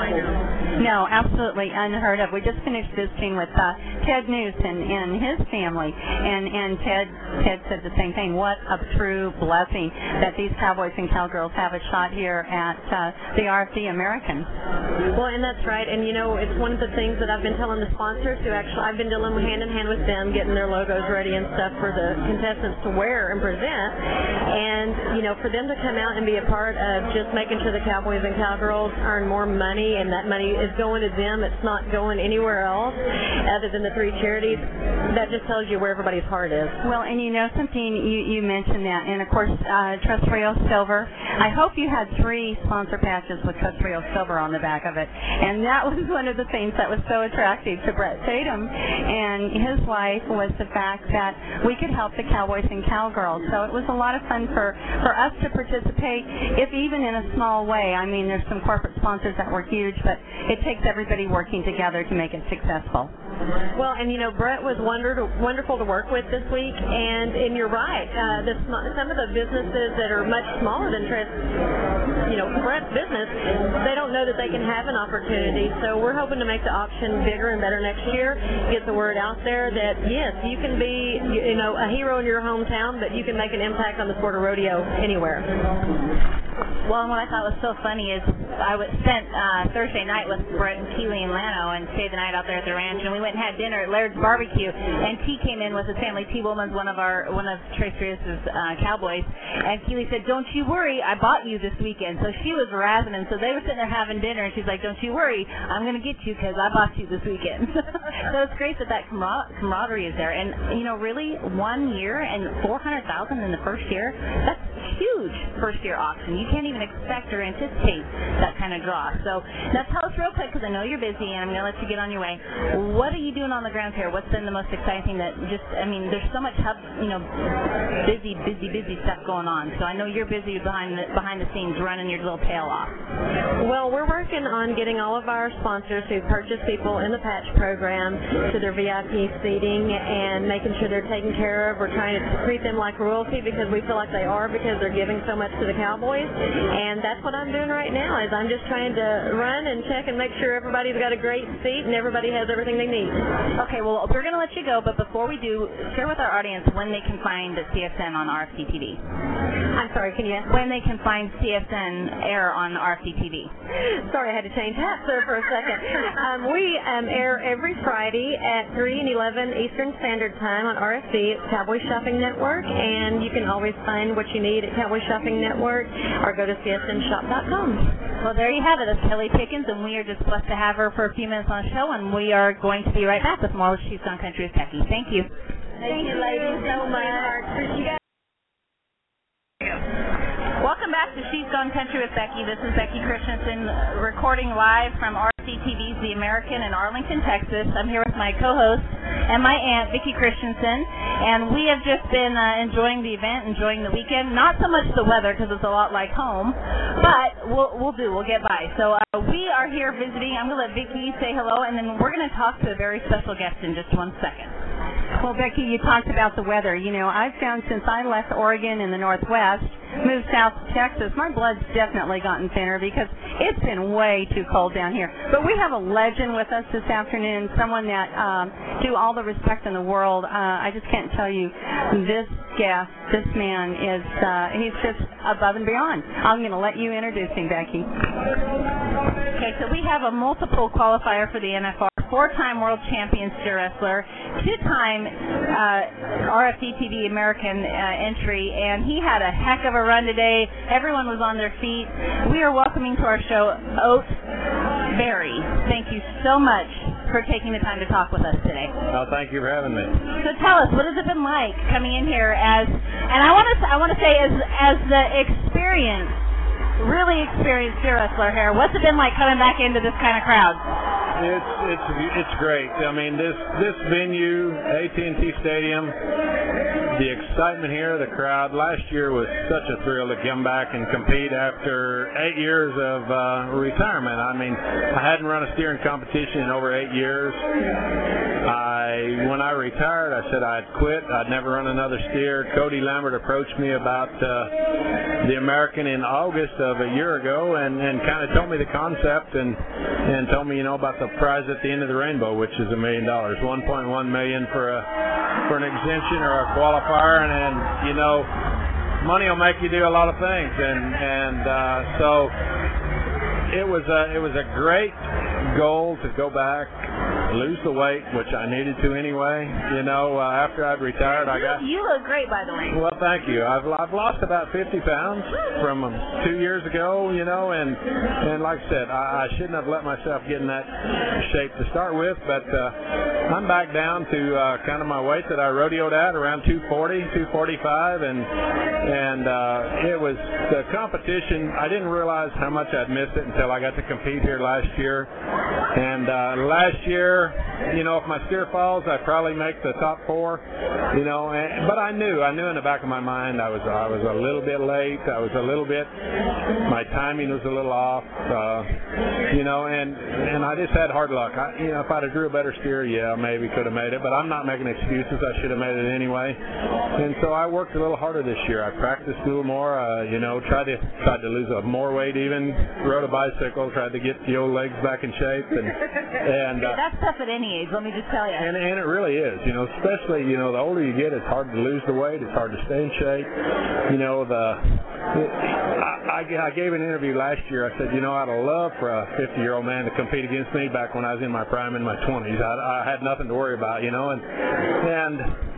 No, absolutely unheard of. We just finished visiting with uh, Ted News and, and his family, and, and Ted Ted said the same thing. What a true blessing that these cowboys and cowgirls have a shot here at uh, the R F D American. Well, and that's right. And, you know, it's one of the things that I've been telling the sponsors who actually, I've been dealing hand in hand with them, getting their logos ready and stuff for the contestants to wear and present. And, you know, for them to come out and be a part of just making sure the cowboys and cowgirls earn more money, and that money is going to them, it's not going anywhere else other than the three charities, that just tells you where everybody's heart is. Well, and you know something, you, you mentioned that, and of course, uh, Trust Rio Silver. I hope you had three sponsor patches with Trust Rio Silver on the back of it, and that was one of the things that was so attractive to Brett Tatum and his wife, was the fact that we could help the cowboys and cowgirls. So it was a lot of fun for, for us to participate, if even in a small way. I mean, there's some corporate sponsors that were huge, but it takes everybody working together to make it successful. Well, and you know, Brett was wonder, wonderful to work with this week, and, and you're right. Uh, the, some of the businesses that are much smaller than Trent, you know, Brett's business, they don't know that they can have an opportunity. So we're hoping to make the auction bigger and better next year, get the word out there that, yes, you can be, you know, a hero in your hometown, but you can make an impact on the sport of rodeo anywhere. Well, and what I thought was so funny is I was spent uh, Thursday night with Brett and Keely and Lano and stayed the night out there at the ranch, and we went and had dinner at Laird's Barbecue, and T came in with his family. T Woolman's one of our one of Trace Rios' uh, cowboys, and Keely said, "Don't you worry, I bought you this weekend." So she was razzing, and so they were sitting there having dinner, and she's like, "Don't you worry, I'm going to get you because I bought you this weekend." So it's great that that camar- camaraderie is there, and you know, really one year and four hundred thousand in the first year, that's huge first-year auction. You can't even expect or anticipate that kind of draw. So now tell us real quick, because I know you're busy, and I'm going to let you get on your way. What are you doing on the grounds here? What's been the most exciting thing that just, I mean, there's so much, hub, you know, busy, busy, busy stuff going on. So I know you're busy behind the, behind the scenes running your little tail off. Well, we're working on getting all of our sponsors who purchase people in the patch program to their V I P seating and making sure they're taken care of. We're trying to treat them like royalty because we feel like they are, because they're giving so much to the Cowboys. And that's what I'm doing right now, is I'm just trying to run and check and make sure everybody's got a great seat and everybody has everything they need. Okay, well, we're going to let you go, but before we do, share with our audience when they can find C S N on R F C T V. I'm sorry, can you ask? When they can find C S N air on R F C T V. Sorry, I had to change hats there for a second. Um, we um, air every Friday at three and eleven Eastern Standard Time on R F C. It's Cowboy Shopping Network, and you can always find what you need at Cowboy Shopping Network or go to C S N shop dot com. Well, there you have it. That's Kelly Pickens, and we are just blessed to have her for a few minutes on the show, and we are going to be right back with more She's Gone Country with Becky. Thank you. Thank you, ladies, so much. Welcome back to She's Gone Country with Becky. This is Becky Christensen recording live from R C T V's The American in Arlington, Texas. I'm here with my co-host and my aunt, Vicki Christensen, and we have just been uh, enjoying the event, enjoying the weekend. Not so much the weather, because it's a lot like home, but we'll, we'll do. We'll get by. So uh, we are here visiting. I'm going to let Vicki say hello, and then we're going to talk to a very special guest in just one second. Well, Becky, you talked about the weather. You know, I've found since I left Oregon in the Northwest, moved south to Texas, my blood's definitely gotten thinner because it's been way too cold down here. But we have a legend with us this afternoon, someone that, um, due all the respect in the world, uh, I just can't tell you, this guest, this man is, uh, he's just above and beyond. I'm going to let you introduce him, Becky. Okay, so we have a multiple qualifier for the N F R, four-time world champion steer wrestler, two-time uh, R F C T V American uh, entry, and he had a heck of a run today. Everyone was on their feet. We are welcoming to our show Oat Berry. Thank you so much for taking the time to talk with us today. Oh, thank you for having me. So tell us, what has it been like coming in here as, and I want to I want to say as as the experience, really experienced steer wrestler here, what's it been like coming back into this kind of crowd? It's it's it's great. I mean, this this venue, A T and T Stadium, the excitement here, the crowd. Last year was such a thrill to come back and compete after eight years of uh, retirement. I mean, I hadn't run a steering competition in over eight years. I when I retired, I said I'd quit. I'd never run another steer. Cody Lambert approached me about uh, the American in August of a year ago, and, and kind of told me the concept and and told me, you know, about the prize at the end of the rainbow, which is a million dollars, one point one million for a for an exemption or a qualifier, and, and you know, money will make you do a lot of things, and and uh, so it was a it was a great goal to go back, lose the weight, which I needed to anyway. You know, uh, after I'd retired, I got. You look great, by the way. Well, thank you. I've I've lost about fifty pounds from um, two years ago. You know, and and like I said, I, I shouldn't have let myself get in that shape to start with, but uh, I'm back down to uh, kind of my weight that I rodeoed at, around two forty, two forty-five, and and uh, it was the competition. I didn't realize how much I'd missed it until I got to compete here last year. And uh, last year, you know, if my steer falls, I probably make the top four. You know, and, but I knew, I knew in the back of my mind I was, I was a little bit late. I was a little bit, my timing was a little off. Uh, you know, and and I just had hard luck. I, you know, if I'd have drew a better steer, yeah, maybe could have made it. But I'm not making excuses. I should have made it anyway. And so I worked a little harder this year. I practiced a little more. Uh, you know, tried to tried to lose a more weight even. Rode a bicycle. Tried to get the old legs back in shape. And and uh, that's tough at any age, let me just tell you. And, and it really is, you know, especially, you know, the older you get, it's hard to lose the weight, it's hard to stay in shape. You know, the it, I, I gave an interview last year. I said, you know, I'd love for a fifty-year-old man to compete against me back when I was in my prime in my twenties. I, I had nothing to worry about, you know, and and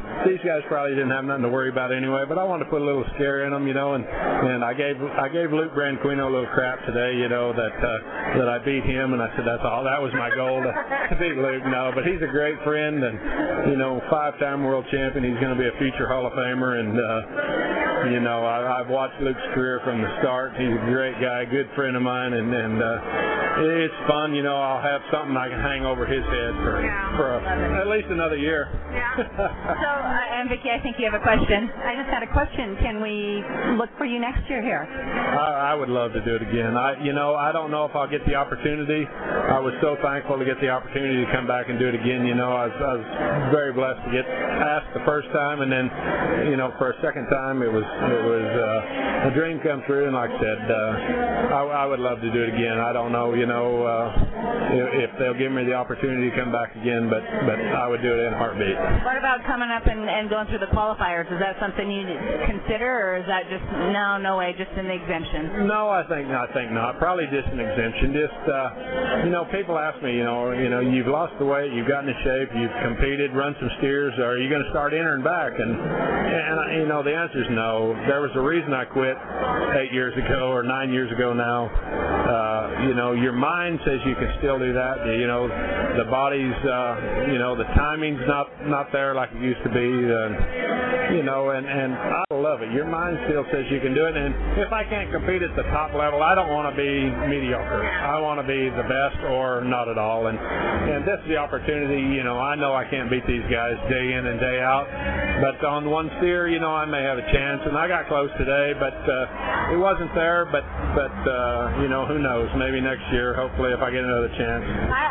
these guys probably didn't have nothing to worry about anyway. But I wanted to put a little scare in them, you know, and and I gave I gave Luke Branquino a little crap today, you know, that uh, that I beat him, and I said that's all. That was my goal to, to beat Luke. No, but he's a great friend, and you know, five-time world champion. He's going to be a future Hall of Famer, and uh, you know, I, I've watched Luke's career from the start. He's a great guy, good friend of mine, and and uh, it's fun. You know, I'll have something I can hang over his head for yeah, for a, at least another year. Yeah. So, uh, and Vicki, I think you have a question. I just had a question. Can we look for you next year here? I, I would love to do it again. I, you know, I don't know if I'll get the opportunity. I was so thankful to get the opportunity to come back and do it again. You know, I was, I was very blessed to get asked the first time, and then, you know, for a second time, it was it was uh, a dream come true. And like I said, uh, I, I would love to do it again. I don't know, you know, uh, if, if they'll give me the opportunity to come back again, but but I would do it in a heartbeat. What about coming up and, and going through the qualifiers? Is that something you consider, or is that just no, no way, just an exemption? No, I think I think not. Probably just an exemption. Just uh, you know, people ask me, you know, you know, you've lost the weight, you've gotten in shape, you've competed, run some steers. Are you going to start entering back? And and you know, the answer is no. There was a reason I quit eight years ago or nine years ago now. Uh, you know, your mind says you can still do that. You know, the body's, uh, you know, the timing's not not there like it used to be. Uh, you know, and and I love it. Your mind still says you can do it. And if I can't compete at the top level, I don't want to be mediocre. I want to be the best or not at all. And and this is the opportunity. You know, I know I can't beat these guys day in and day out, but on one steer, you know, I may have a chance. And I got close today, but uh, it wasn't there. But but uh, you know, who knows? Maybe next year, hopefully, if I get another chance.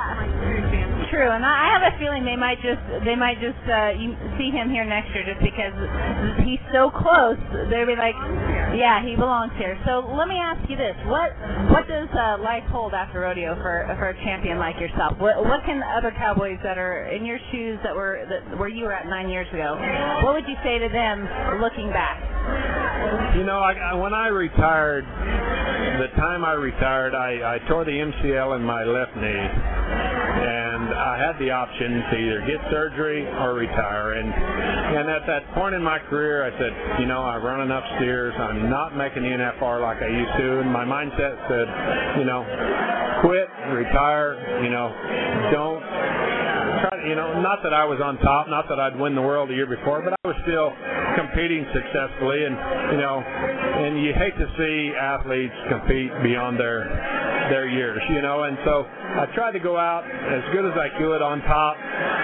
I, true, and I have a feeling they might just they might just uh, you see him here next year just because he's so close. They'll be like, yeah, he belongs here. So let me ask you this: what what does uh, life hold after rodeo for for a champion like yourself? What what can other cowboys that are in your shoes that were that, where you were at nine years ago? What would you say to them looking back? You know, I, I, when I retired, the time I retired, I, I tore the M C L in my left knee, and I had the option to either get surgery or retire. And and at that point in my career, I said, you know, I run enough steers. I'm not making the N F R like I used to. And my mindset said, you know, quit, retire. You know, don't try. You know, not that I was on top, not that I'd win the world the year before, but I was still competing successfully. And you know, and you hate to see athletes compete beyond their their years, you know, and so I tried to go out as good as I could on top,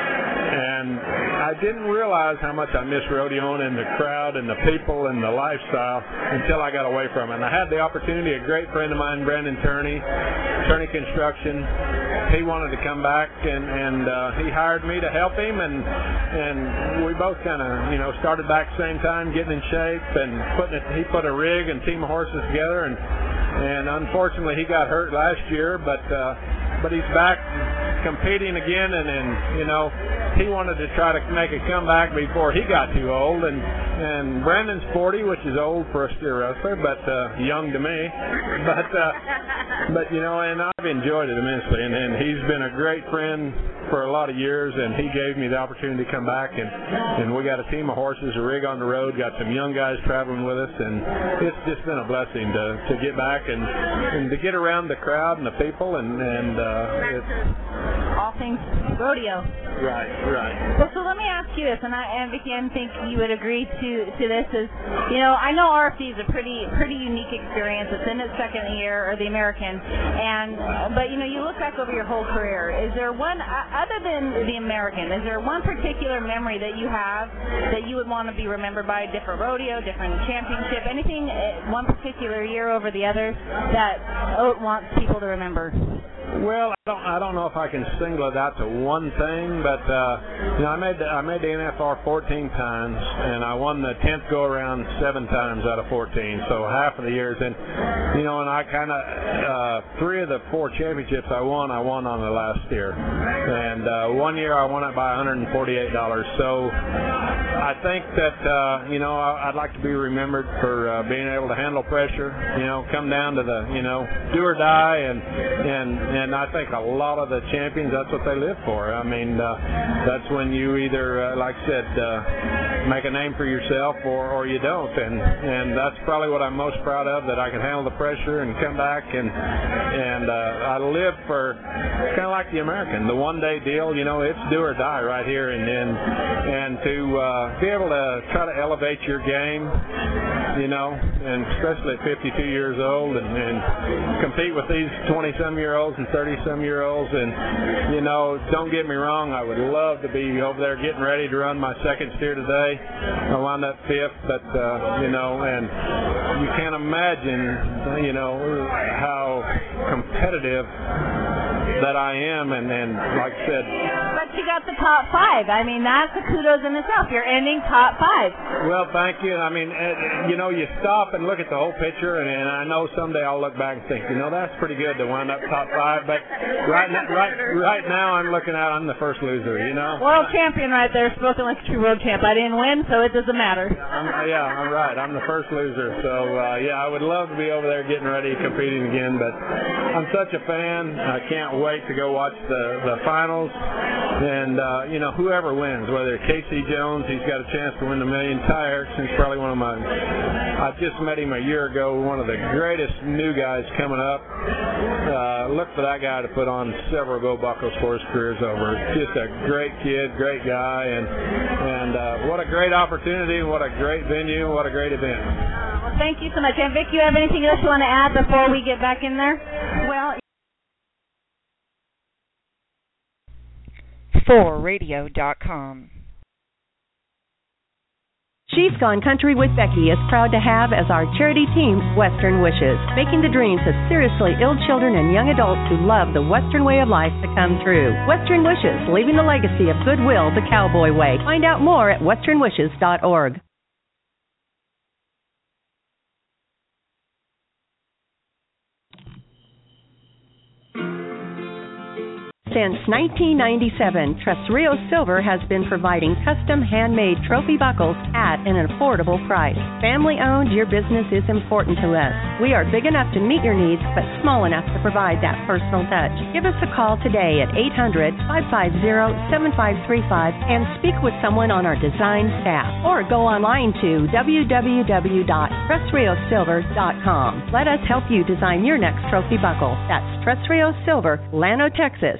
and I didn't realize how much I missed rodeoing and the crowd and the people and the lifestyle until I got away from it. And I had the opportunity, a great friend of mine, Brandon Turney, Turney Construction, he wanted to come back, and, and uh, he hired me to help him, and and we both kind of, you know, started back same time, getting in shape, and putting it, he put a rig and team of horses together, and and unfortunately he got hurt last year, but uh, but he's back competing again, and, and you know, he wanted to try to make a comeback before he got too old, and and Brandon's forty, which is old for a steer wrestler, but uh, young to me, but uh, but you know, and I've enjoyed it immensely, and, and he's been a great friend for a lot of years, and he gave me the opportunity to come back, and and we got a team of horses, a rig on the road, got some young guys traveling with us, and it's just been a blessing to to get back and and to get around the crowd and the people, and and uh, it's all things rodeo. Right, right. Well, so let me ask you this, and I, and Vicki, I think you would agree to to this. Is, you know, I know R F C is a pretty pretty unique experience. It's in its second year, or the American, and but you know, you look back over your whole career. Is there one uh, other than the American? Is there one particular memory that you have that you would want to be remembered by? Different rodeo, different championship, anything? Uh, one particular year over the other that O A T wants people to remember? Well, I don't, I don't know if I can single it out to one thing, but uh, you know, I made the, I made the N F R fourteen times, and I won the tenth go around seven times out of fourteen, so half of the years. And you know, and I kind of uh, three of the four championships I won, I won on the last steer, and uh, one year I won it by one hundred forty-eight dollars. So I think that uh, you know, I'd like to be remembered for uh, being able to handle pressure. You know, come down to the, you know, do or die, and and and I think a lot of the champions, that's what they live for. I mean, uh, that's when you either, uh, like I said, uh, make a name for yourself or, or you don't. And, and that's probably what I'm most proud of, that I can handle the pressure and come back. And, and uh, I live for, it's kind of like the American, the one-day deal. You know, it's do or die right here. And, and, and to uh, be able to try to elevate your game, you know, and especially at fifty-two years old, and, and compete with these twenty-some-year-olds and thirty-some-year-olds. And, you know, don't get me wrong, I would love to be over there getting ready to run my second steer today. I wound up fifth, but, uh, you know, and you can't imagine, you know, how competitive that I am, and, and like I said... But you got the top five. I mean, that's a kudos in itself. You're ending top five. Well, thank you. I mean, you know, you stop and look at the whole picture, and, and I know someday I'll look back and think, you know, that's pretty good to wind up top five, but right now, right, right now I'm looking at I'm the first loser, you know? World champion right there, spoken like a true world champ. I didn't win, so it doesn't matter. I'm, yeah, I'm right. I'm the first loser. So, uh, yeah, I would love to be over there getting ready, competing again, but I'm such a fan. I can't wait to go watch the, the finals. And, uh, you know, whoever wins, whether Casey Jones, he's got a chance to win the million. Ty Erickson's probably one of my, I just met him a year ago, one of the greatest new guys coming up. Uh, look for that guy to put on several gold buckles for his career's over. Just a great kid, great guy, and, and uh, what a great opportunity, what a great venue, what a great event. Well, thank you so much. And Vic, you have anything else you want to add before we get back in there? Well, four radio dot com. She's Gone Country with Becky is proud to have as our charity team Western Wishes, making the dreams of seriously ill children and young adults who love the Western way of life to come true. Western Wishes, leaving the legacy of goodwill the cowboy way. Find out more at western wishes dot org. Since nineteen ninety-seven, Tres Rios Silver has been providing custom handmade trophy buckles at an affordable price. Family-owned, your business is important to us. We are big enough to meet your needs, but small enough to provide that personal touch. Give us a call today at eight hundred, five five zero, seven five three five and speak with someone on our design staff. Or go online to w w w dot tres rios silver dot com. Let us help you design your next trophy buckle. That's Tres Rios Silver, Llano, Texas.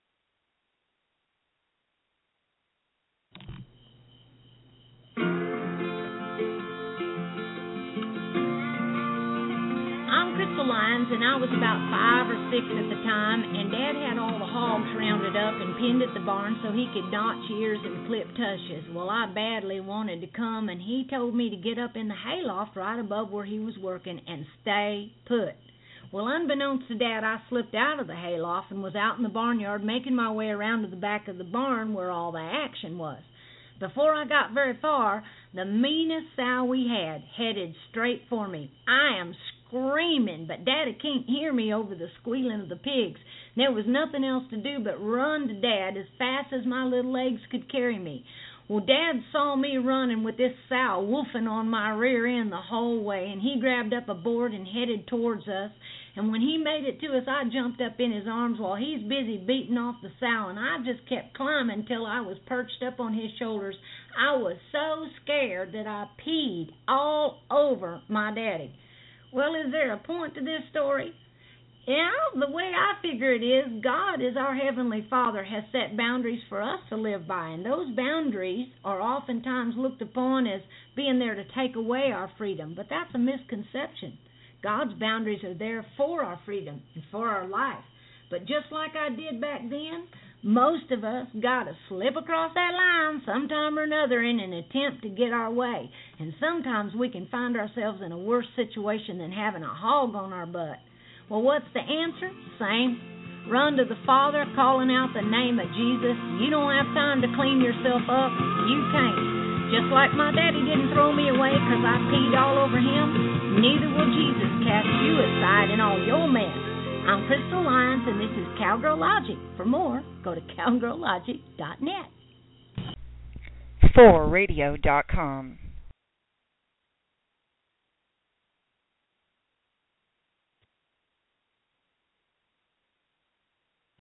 Lyons, and I was about five or six at the time, and Dad had all the hogs rounded up and pinned at the barn so he could notch ears and clip tushes. Well, I badly wanted to come, and he told me to get up in the hayloft right above where he was working and stay put. Well, unbeknownst to Dad, I slipped out of the hayloft and was out in the barnyard making my way around to the back of the barn where all the action was. Before I got very far, the meanest sow we had headed straight for me. I am screaming, but Daddy can't hear me over the squealing of the pigs. There was nothing else to do but run to Dad as fast as my little legs could carry me. Well, Dad saw me running with this sow woofing on my rear end the whole way, and he grabbed up a board and headed towards us. And when he made it to us, I jumped up in his arms while he's busy beating off the sow, and I just kept climbing till I was perched up on his shoulders. I was so scared that I peed all over my daddy. Well, is there a point to this story? Yeah, the way I figure it is, God is our Heavenly Father has set boundaries for us to live by, and those boundaries are oftentimes looked upon as being there to take away our freedom, but that's a misconception. God's boundaries are there for our freedom and for our life. But just like I did back then, most of us got to slip across that line sometime or another in an attempt to get our way. And sometimes we can find ourselves in a worse situation than having a hog on our butt. Well, what's the answer? Same. Run to the Father, calling out the name of Jesus. You don't have time to clean yourself up. You can't. Just like my daddy didn't throw me away because I peed all over him, neither will Jesus cast you aside in all your mess. I'm Crystal Lyons, and this is Cowgirl Logic. For more, go to cowgirl logic dot net. four radio dot com.